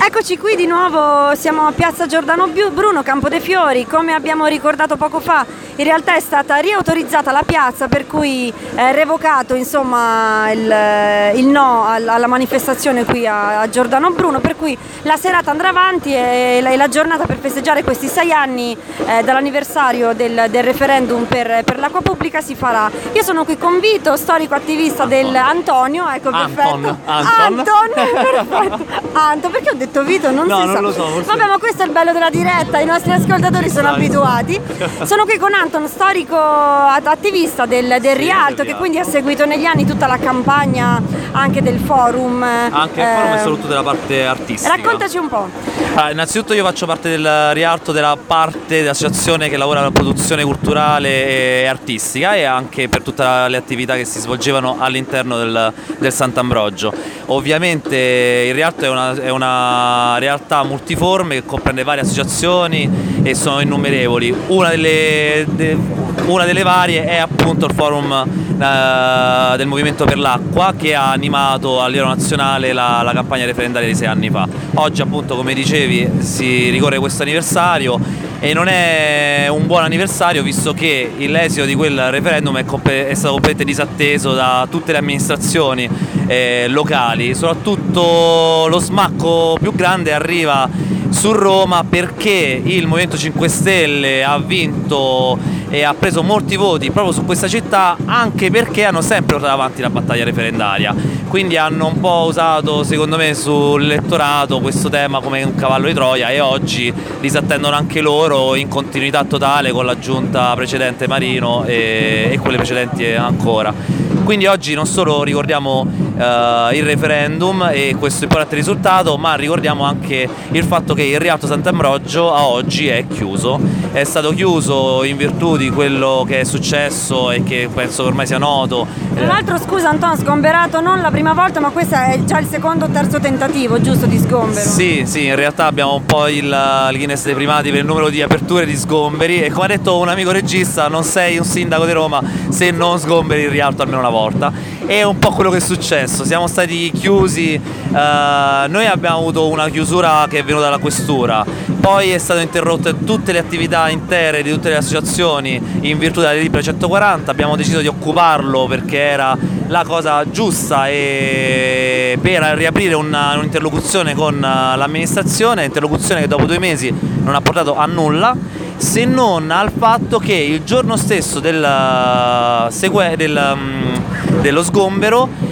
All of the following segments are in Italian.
Eccoci qui di nuovo, siamo a Piazza Giordano Bruno, Campo dei Fiori. Come abbiamo ricordato poco fa, in realtà è stata riautorizzata la piazza, per cui è revocato insomma il no alla manifestazione qui a Giordano Bruno, per cui la serata andrà avanti e la giornata per festeggiare questi 6 anni dall'anniversario del referendum per l'acqua pubblica si farà. Io sono qui con Vito, storico attivista del Antonio, ecco, perfetto. Anton, perfetto. Anton, perché ho detto Vito? Non lo so. Vabbè, ma questo è il bello della diretta, i nostri ascoltatori sono abituati. Sono qui con Anton, storico attivista del Rialto, che quindi ha seguito negli anni tutta la campagna anche del forum. Anche il forum e soprattutto della parte artistica. Raccontaci un po'. Innanzitutto io faccio parte del Rialto, della parte dell'associazione che lavora alla produzione culturale e artistica, e anche per tutte le attività che si svolgevano all'interno del Sant'Ambrogio. Ovviamente il Rialto è una realtà multiforme che comprende varie associazioni e sono innumerevoli. Una delle varie è appunto il forum del Movimento per l'Acqua, che ha animato a livello nazionale la campagna referendaria di 6 anni fa. Oggi appunto, come dicevi, si ricorre questo anniversario e non è un buon anniversario, visto che l'esito di quel referendum è stato completamente disatteso da tutte le amministrazioni locali. Soprattutto lo smacco più grande arriva su Roma, perché il Movimento 5 Stelle ha vinto e ha preso molti voti proprio su questa città, anche perché hanno sempre portato avanti la battaglia referendaria, quindi hanno un po' usato, secondo me, sull'elettorato questo tema come un cavallo di Troia, e oggi disattendono anche loro, in continuità totale con la giunta precedente Marino e quelle precedenti ancora. Quindi oggi non solo ricordiamo il referendum e questo importante risultato, ma ricordiamo anche il fatto che il Rialto Sant'Ambrogio a oggi è chiuso. È stato chiuso in virtù di quello che è successo e che penso che ormai sia noto. Tra l'altro, scusa Antonio, sgomberato non la prima volta, ma questo è già il secondo o terzo tentativo, giusto, di sgombero? Sì, in realtà abbiamo un po' il Guinness dei primati per il numero di aperture di sgomberi, e come ha detto un amico regista, non sei un sindaco di Roma se non sgomberi il Rialto almeno una volta. È un po' quello che è successo, siamo stati chiusi, noi abbiamo avuto una chiusura che è venuta dalla questura, poi è stato interrotte tutte le attività intere di tutte le associazioni in virtù della delibera 140, abbiamo deciso di occuparlo perché era la cosa giusta e per riaprire un'interlocuzione con l'amministrazione, interlocuzione che dopo 2 mesi non ha portato a nulla, se non al fatto che il giorno stesso dello sgombero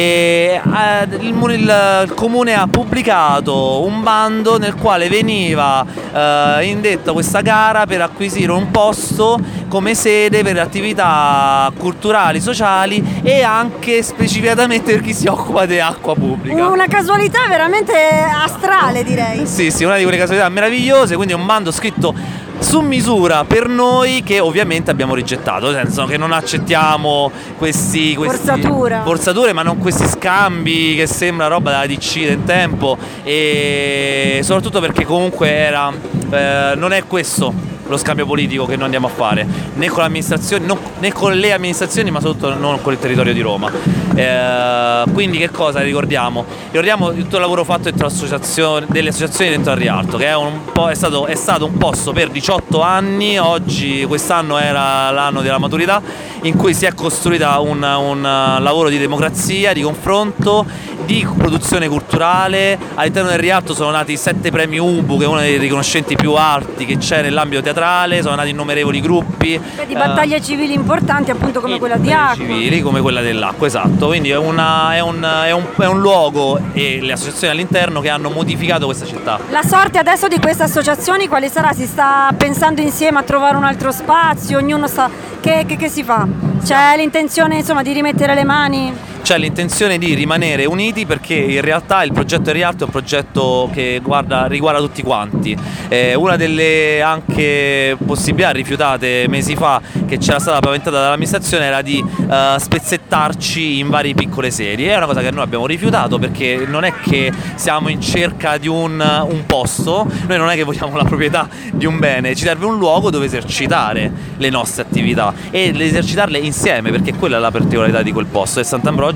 il comune ha pubblicato un bando nel quale veniva indetta questa gara per acquisire un posto come sede per attività culturali, sociali e anche specificatamente per chi si occupa di acqua pubblica. Una casualità veramente astrale, direi. Sì, una di quelle casualità meravigliose, quindi un bando scritto su misura per noi, che ovviamente abbiamo rigettato, nel senso che non accettiamo questi forzature, ma non questi scambi che sembra roba della DC del tempo, e soprattutto perché comunque non è questo lo scambio politico che noi andiamo a fare, né con l'amministrazione, né con le amministrazioni, ma soprattutto non con il territorio di Roma. Quindi che cosa ricordiamo? Ricordiamo tutto il lavoro fatto dentro delle associazioni dentro al Rialto, che è stato un posto per 18 anni, oggi quest'anno era l'anno della maturità, in cui si è costruita un lavoro di democrazia, di confronto, di produzione culturale. All'interno del Rialto sono nati 7 premi UBU, che è uno dei riconoscenti più alti che c'è nell'ambito teatrale, sono nati innumerevoli gruppi di battaglie civili importanti, appunto, come quella di acqua, civili come quella dell'acqua, esatto. Quindi è un luogo, e le associazioni all'interno, che hanno modificato questa città. La sorte adesso di queste associazioni quale sarà? Si sta pensando insieme a trovare un altro spazio, ognuno sa che si fa? C'è l'intenzione, insomma, di rimettere le mani? C'è l'intenzione di rimanere uniti, perché in realtà il progetto Rialto è un progetto che riguarda tutti quanti. Una delle anche possibilità rifiutate mesi fa, che c'era stata paventata dall'amministrazione, era di spezzettarci in varie piccole serie. È una cosa che noi abbiamo rifiutato, perché non è che siamo in cerca di un posto, noi non è che vogliamo la proprietà di un bene, ci serve un luogo dove esercitare le nostre attività e esercitarle insieme, perché quella è la particolarità di quel posto, del Sant'Ambrogio,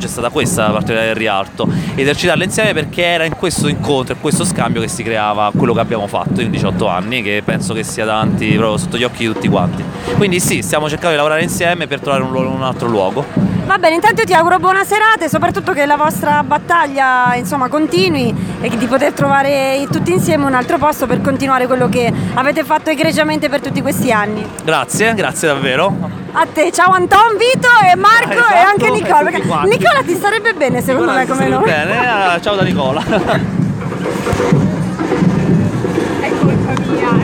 oggi è stata questa la parte del Rialto, esercitarla insieme, perché era in questo incontro, in questo scambio che si creava quello che abbiamo fatto in 18 anni, che penso che sia davanti proprio sotto gli occhi di tutti quanti. Quindi sì, stiamo cercando di lavorare insieme per trovare un altro luogo. Va bene, intanto io ti auguro buona serata e soprattutto che la vostra battaglia insomma continui e di poter trovare tutti insieme un altro posto per continuare quello che avete fatto egregiamente per tutti questi anni. Grazie davvero. A te, ciao Anton, Vito e Marco Esatto, e anche Nicola. tutti quanti. Nicola ti starebbe bene secondo me come nome. Bene, ciao da Nicola.